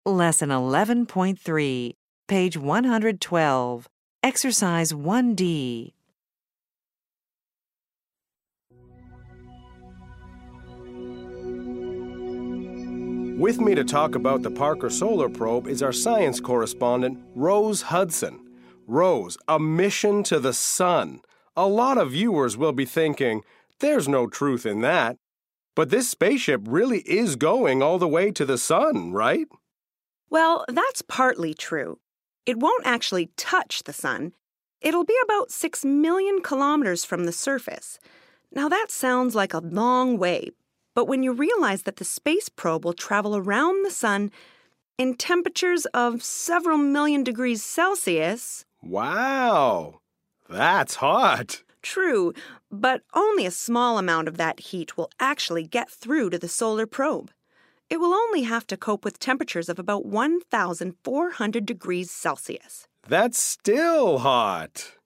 Lesson 11.3, page 112, Exercise 1D. With me to talk about the Parker Solar Probe is our science correspondent, Rose Hudson. Rose, a mission to the sun. A lot of viewers will be thinking, there's no truth in that. But this spaceship really is going all the way to the sun, right? Well, that's partly true. It won't actually touch the sun. It'll be about 6 million kilometers from the surface. Now that sounds like a long way, but when you realize that the space probe will travel around the sun in temperatures of several million degrees Celsius... Wow! That's hot! True, but only a small amount of that heat will actually get through to the solar probe. It will only have to cope with temperatures of about 1,400 degrees Celsius. That's still hot.